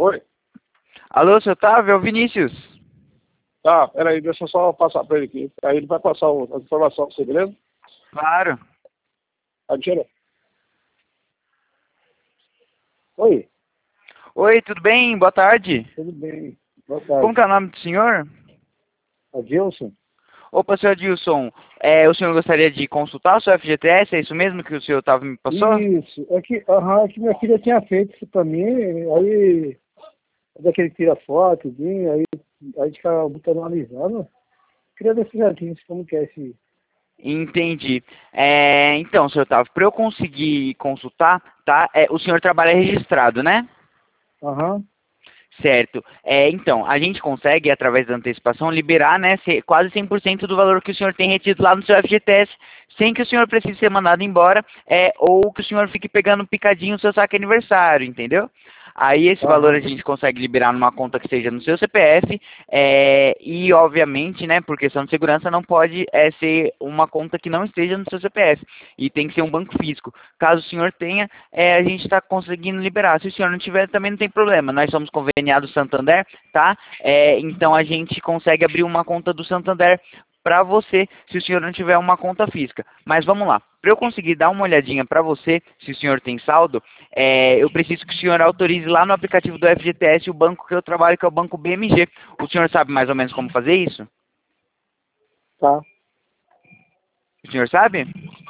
Oi. Alô, seu Otávio, é o Vinícius. Tá, peraí, deixa eu só passar pra ele aqui. Aí ele vai passar a informação pra você, beleza? Claro. Tira. Oi. Oi, tudo bem? Boa tarde. Tudo bem. Boa Como tarde. que é o nome do senhor? Adilson? Opa, senhor Adilson, o senhor gostaria de consultar o seu FGTS? É isso mesmo que o senhor Otávio me passou? Isso. É que minha filha tinha feito isso pra mim, aí daquele tira foto, aí a gente fica analisando. Queria ver certinho como que é esse. Entendi. Então, senhor Otávio, para eu conseguir consultar, tá? O senhor trabalha registrado, né? Aham. Certo. Então, a gente consegue, através da antecipação, liberar, né, quase 100% do valor que o senhor tem retido lá no seu FGTS, sem que o senhor precise ser mandado embora, ou que o senhor fique pegando picadinho o seu saque aniversário, entendeu? Aí esse valor a Aham. gente consegue liberar numa conta que esteja no seu CPF, e obviamente, né, por questão de segurança, não pode ser uma conta que não esteja no seu CPF, e tem que ser um banco físico. Caso o senhor tenha, a gente está conseguindo liberar. Se o senhor não tiver, também não tem problema. Nós somos conveniados Santander, tá? Então a gente consegue abrir uma conta do Santander para você, se o senhor não tiver uma conta física. Mas vamos lá. Para eu conseguir dar uma olhadinha para você, se o senhor tem saldo, eu preciso que o senhor autorize lá no aplicativo do FGTS o banco que eu trabalho, que é o Banco BMG. O senhor sabe mais ou menos como fazer isso? Tá. O senhor sabe?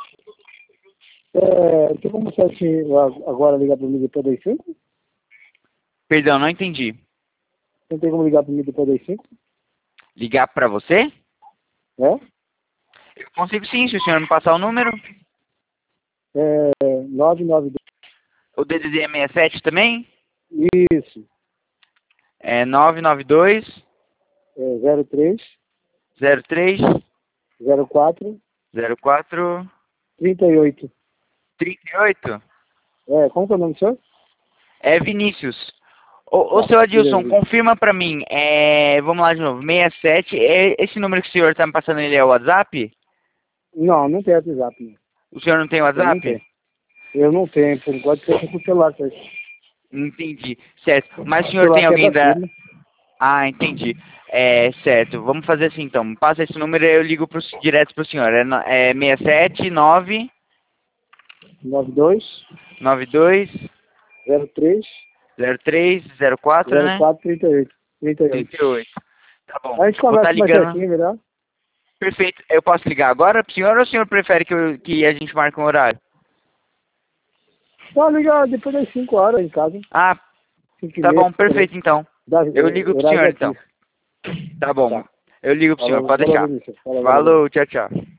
Tem como você agora ligar pra mim depois das 5? Perdão, não entendi. Não tem como ligar pra mim depois das 5? Ligar para você? É? Eu consigo sim, se o senhor me passar o número. 992. O DDD é 67 também? Isso. 992 03 03 04 04 38. 38. Como que é o nome do senhor? É Vinícius. Ô, Tá, seu Adilson, beleza. confirma pra mim. Vamos lá de novo. 67. Esse número que o senhor tá me passando, ele é o WhatsApp? Não, não tem WhatsApp. Não. O senhor não tem Eu não WhatsApp? tenho. Eu não tenho, por enquanto eu com o celular. Certo? Entendi. Certo. Mas o O senhor celular tem que é alguém da da... firma. Ah, entendi. Certo. Vamos fazer assim então. Passa esse número e eu ligo direto pro senhor. É 67 9 92 92 03 03 04, né? 04 38. 38. 38. Tá bom. A gente Vou estar conversa mais ligando. certinho, melhor? Perfeito. Eu posso ligar agora pro senhor ou o senhor prefere que a gente marque um horário? Só liga depois das 5 horas em casa. Ah, 5 e tá meia, bom, por aí. perfeito então. Eu ligo pro Horário senhor daqui. então. Tá bom. Tá. Eu ligo pro senhor, pode Falou, deixar. Vinícius. Falou, valeu. Falou, tchau, tchau.